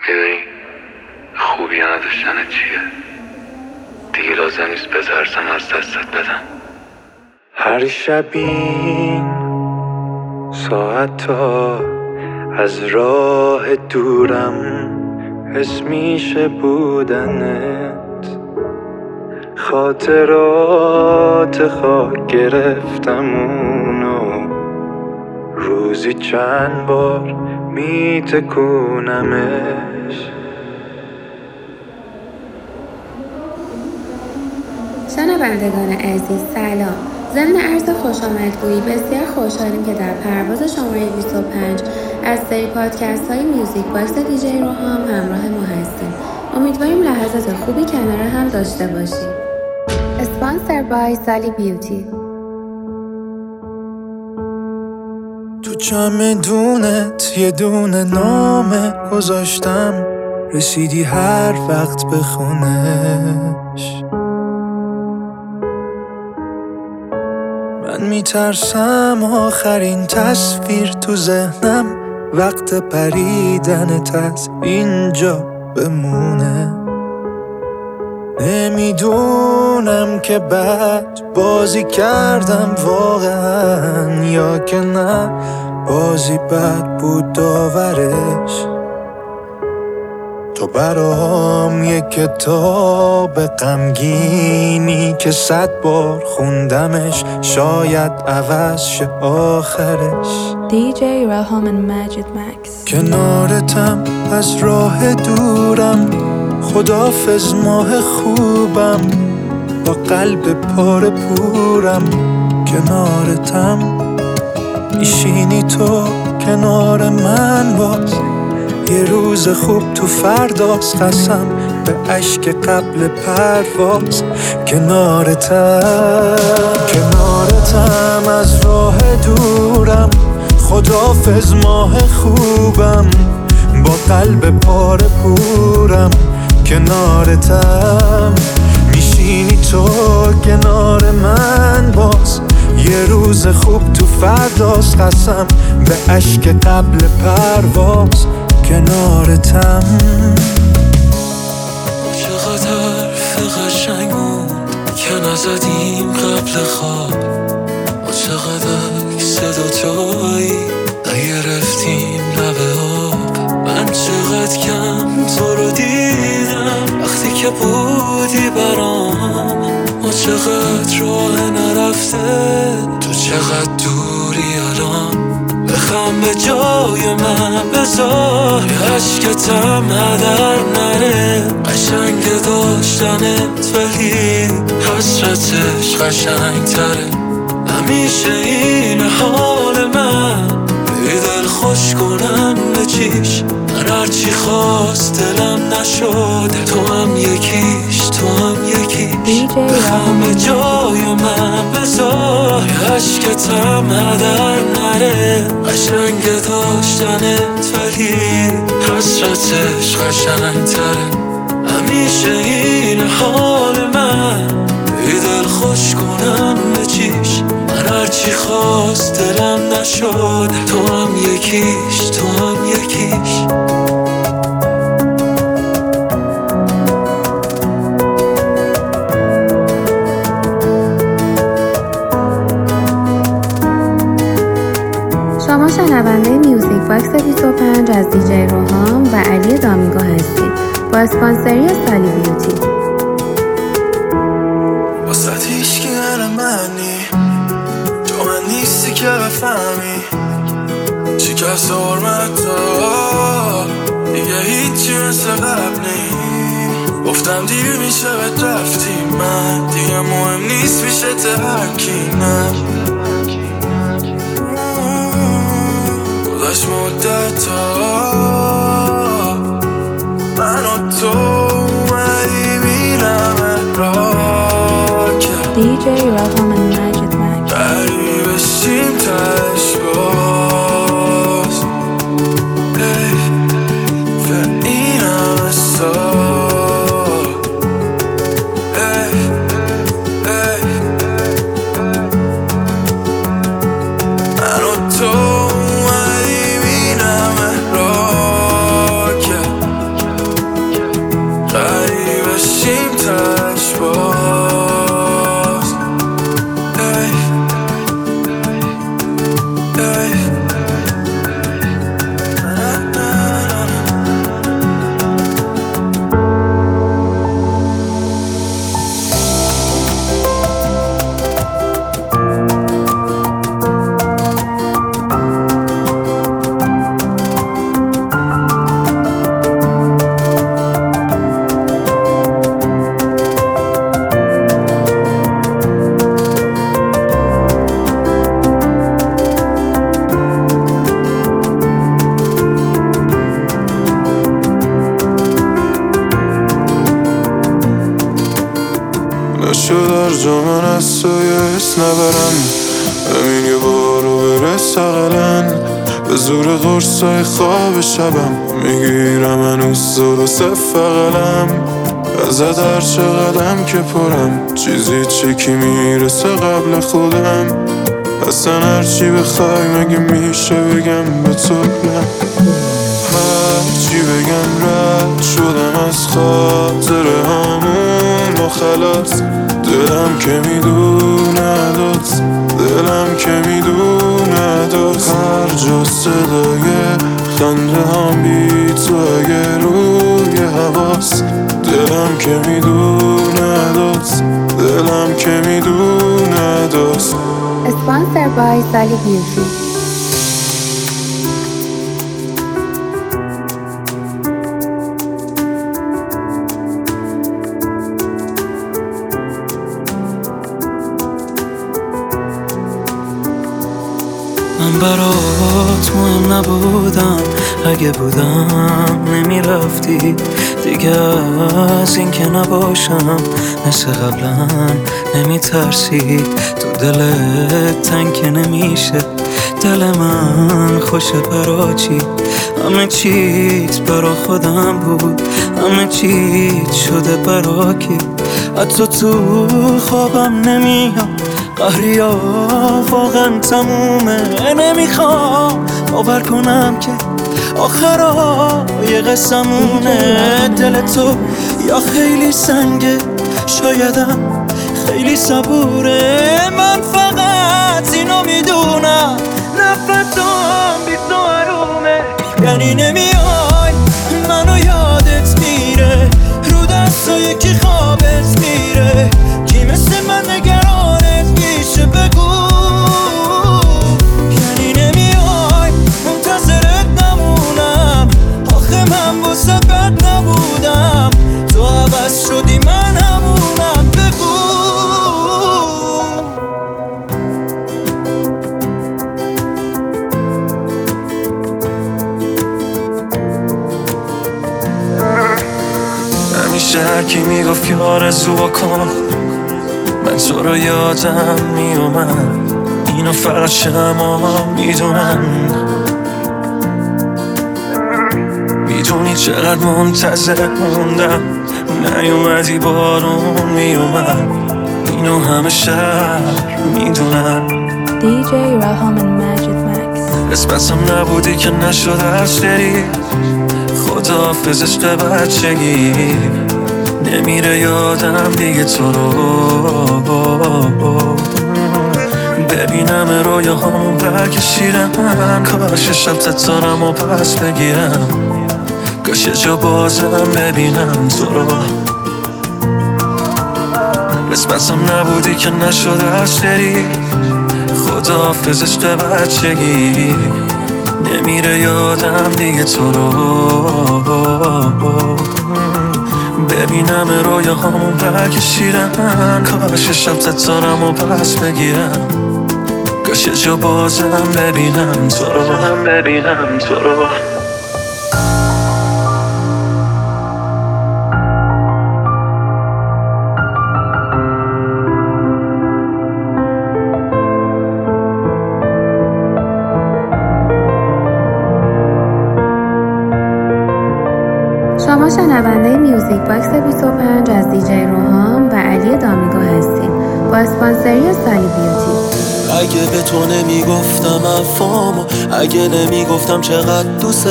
میدونی خوبی نداشتن چیه؟ دیگه لازم نیست بترسم از دستت بدم. هر شب این ساعت ها از راه دورم حس میشه بودنت، خاطرات خاک گرفتم اونو روزی چند بار میتکونمش. شنوندگان عزیز سلام. ضمن عرض خوش آمدگویی بسیار خوشحالیم که در پرواز شماره 25 از سری پادکست های میوزیک باکس دیجی روحام همراه ما هستیم. امیدواریم لحظات خوبی کنار هم داشته باشیم. اسپانسر بای سالی بیوتی. تو چمدونت یه دونه نامه گذاشتم، رسیدی هر وقت بخونش. من میترسم آخرین تصویر تو ذهنم وقت پریدنت از اینجا بمونه. نمیدونم که بد بازی کردم واقعا یا که نه بازی بد بود داورش. تو برام یک کتاب غمگینی که 100 بار خوندمش شاید عوض شه آخرش. دیجی روحام and Magic Max. کنارتم از راه دورم، خدافظ ماه خوبم، با قلب پاره پورم. کنارتم میشینی تو کنار من باز، یه روز خوب تو فرداست، قسم به اشک قبل پرواز. کنارتم از راه دورم، خدافظ ماه خوبم، با قلب پاره پورم. کنارتم میشینی تو کنار من باز، یه روز خوب تو فرداست، قسم به اشک قبل پرواز. کنارتم چقدر قشنگ بود که نزدیم قبل خواب، ما چقدر صدا تویی نگرفتیم لبه آب. من چقدر کم تو رو دیدم وقتی که بودی برام، ما چقدر راه نرفته تو چقدر دوری الان. بخم به جای من بذار عشقتم هدر نره، قشنگ داشتنت ولی حسرتش قشنگ تره. همیشه این حال من بی دل خوش کنم به چیش، من هرچی خواست دلم نشده، تو هم یکیش تو هم یکیش. بخم به جای من بذار عشقتم هدر نره، قشنگ داشتنت ولی حسرتش قشنگ تره. همیشه این حال من بی دل خوش کنم به چیش، من هرچی خواست دلم نشده، تو هم یکیش تو هم یکیش. شما شنونده میوزیک باکس 25 از دیجی روحام و علی دامینگو هستید با اسپانسری سالی بیوتی. واسه هیچکی غیر منی، تو من نیستی که بفهمی شکست حرمتا دیگه هیچی مثل قبلی. گفتم دیر میشه بهت رفتی، من دیگه مهم نیست میشه ترکی. نه گذاشت مدتا من و تو اومدی میرم را کرد دیجی روحام and Magic Max. بری بشیم تش باز به این همه سال. من و تو اومدی میرم را کرد جا من از تو یس نبرم، همین یه بارو برس اقلن به زور قرصای خواب شبم میگیرم هنوز درست فقلم ازت هر چقدرم که پرم چیزی چکی میرسه قبل خودم اصلا هرچی بخوای مگه میشه بگم به تو نه هرچی بگم رد شدم از خاطر همون و خلاص دلم که میدونه داد دلم که میدونه داد هر جا صدای خنده هم بی تو اگه روی حواس دلم که میدونه داد دلم که میدونه داد Sponsored by Sally Beauty. من برات مهم نبودم، اگه بودم نمیرفتی دیگه از این که نباشم مثل قبلا نمیترسی تو دلت تنگ که نمیشه دل من خوشه برا چی همه چیت برا خودم بود همه چیت شده برا کی حتی تو خوابم نمیام قهریا واقعا تمومه نمیخوام باور کنم که آخرای قصمونه دل تو یا خیلی سنگه شایدم خیلی صبوره من فقط اینو میدونم نفسم بی تو حرومه یعنی نمیای منو یادت میره رو دستای کی خوابت میره کی مثل من نگرانت میشه بگو یعنی نمیای منتظرت نمونم آخه من واسه بد نبودم تو عوض شدی من همونم بگو همیشه هرکی میگفت که آرزو کن من تو رو یادم میومد اینو فقط شما میدونن میدونی چقدر منتظر موندم نیومدی بارون میومد اینو همه شهر میدونن DJ Raham and Majid Max. قسمتم نبودی که نشده از بری خداحافظ عشق بچگی نمیره یادم دیگه تو رو ببینم رویاهامو برکشیدم کاش شب تتارم و پس بگیرم کاش جا بازم ببینم تو رو قسمتم نبودی که نشده از بری خداحافظ عشق بچگی نمیره یادم دیگه تو رو ببینم رویاهامو برکشیدم کاش شب تتارم و پس بگیرم کاش جا بازم ببینم تو رو شما شنونده میوزیک باکس 25 از دیجی روحام و علی دامیگو هستید با اسپانسری سالی بیوتی. اگه به تو نمیگفتم افامو اگه نمیگفتم چقدر دوست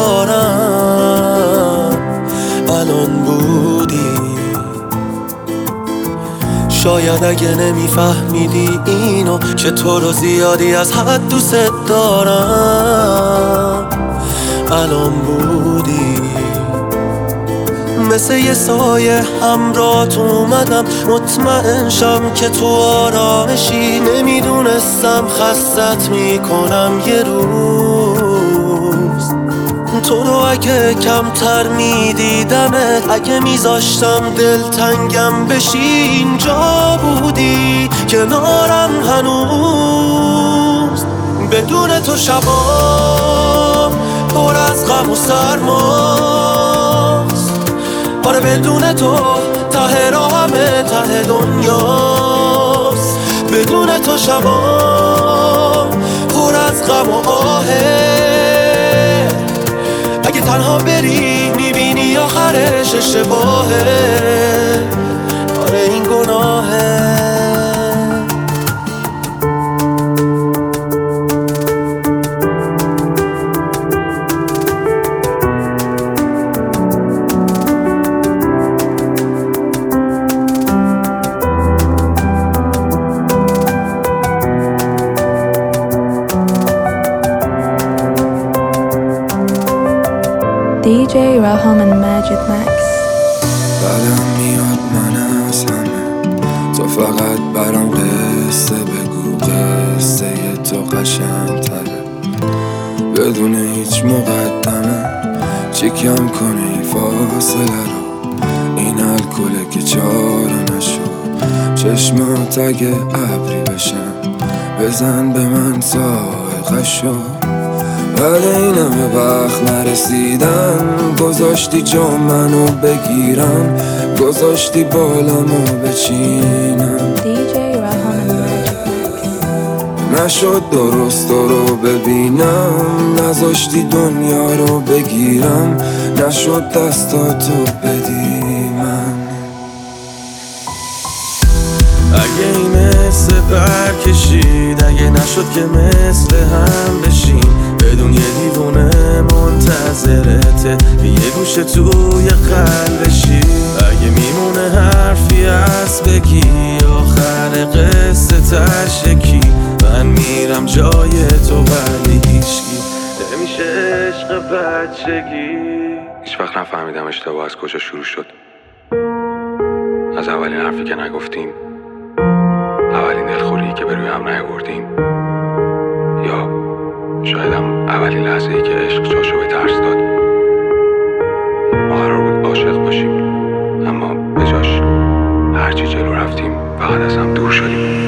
دارم الان بودی شاید اگه نمیفهمیدی اینو که تو رو زیادی از حد دوست دارم الان بودی مثل یه سایه همراهت اومدم مطمئن شم که تو آرامشی نمیدونستم خستت میکنم یه روز تو رو اگه کمتر میدیدمت اگه میذاشتم دلتنگم بشی اینجا بودی کنارم هنوز بدون تو شبام پر از غم و سرماست آره بدون تو راهمه ته دنیاست. بدون تو شبام پر از غم و آهه. اگه تنها بری میبینی آخرش اشتباهه. آره این گناهه. DJ Raham and Majid Max. بعدم میاد من از همه، تو فقط برام قصه بگو، قصه تو قشنگ تره بدون هیچ مقدمه. چی کم کنی فاصله رو، این الکله که چاره نشو. چشمات اگه ابری بشن بزن به من سائقشو. بعد این همه وقت نرسیدم، گذاشتی جا منو بگیرم، گذاشتی بالمو بچینم. DJ Raham and Majid Max. نشد درست رو ببینم، نذاشتی دنیا رو بگیرم، نشد دستاتو بدی من. اگه این حس برکشید، اگه نشد که مثل هم بشین، بدون یه دیوونه منتظرته یه گوشه توی قلبشی. اگه میمونه حرفی هست بگی، آخر قصه تشکی. من میرم جای تو ولی هیچکی نمیشه عشق بچگی. هیچ وقت نفهمیدم اشتباه از کجا شروع شد. از اولین حرفی که نگفتیم، اولین دلخوری که به روی هم نیاوردیم، یا شایدم اولین لحظه‌ای که عشق جاشو به ترس داد. ما قرار بود عاشق باشیم، اما به جاش هرچی جلو رفتیم فقط از هم دور شدیم.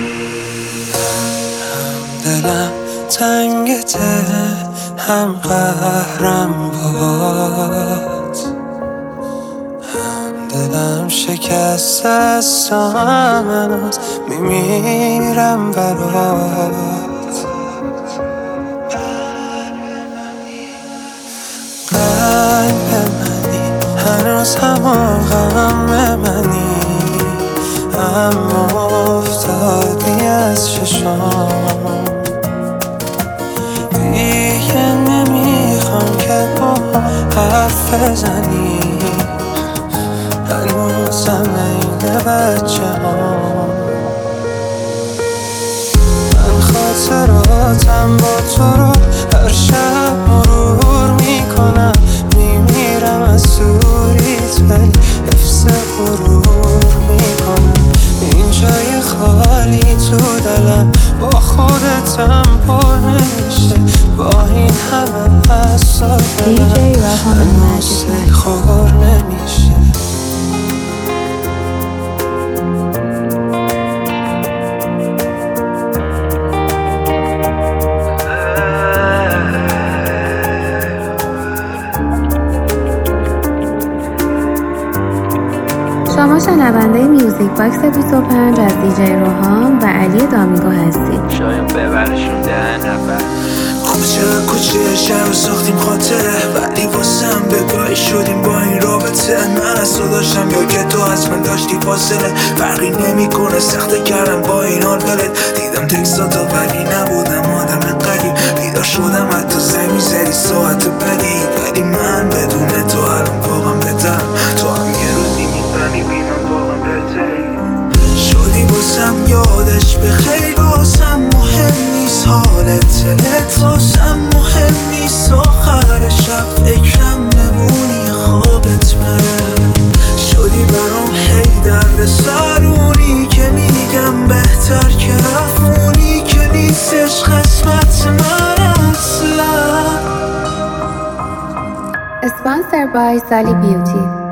دلم تنگته، هم قهرم باد، هم دلم شکست است و هم هنوز میمیرم برات. قلب منی هنوز همون غم منی، اما افتادی از چشام. دیگه نمیخوام که با حرف بزنی، هنوزم این بچه ها. من خاطراتم با تو رو هر شب مرور میکنم، میمیرم از سوریت ولی حفظ غرور میکنم. این جای خالی تو دلم با خودتم پر نمیشه، با این همه حساب DJ Raham and Majid Max. خور نمیشه. شما شنونده میوزیک باکس 25 از دیجی روحام و علی دامینگو هستید. شاید ببرشون 10 نفر. کوچه شهر ساختیم خاطره، ولی واسم بگاهی شدیم با این رابطه. من از تو داشتم یا که تو از من داشتی فاصله، فرقی نمی کنه سخته کردم با این حال دلت. دیدم تکساتو ولی نبودم آدم قریب، بیدار شدم حتی زنگ میزدی ساعت بدی. ولی من بدون تو الان واقعا بهترم، تو هم یه روزی میفهمی بینم واقعا بهتری شدی. واسم یادش به خیلی واسم مهم نیست حالت دلت، واسم مهم نیست آخر شب فکرم نمونی خوابت بره. شدی برام هی درد سرونی که میگم بهتر که رفونی، که نیستش قسمت من اصلا. اسپانسر بای سالی بیوتی.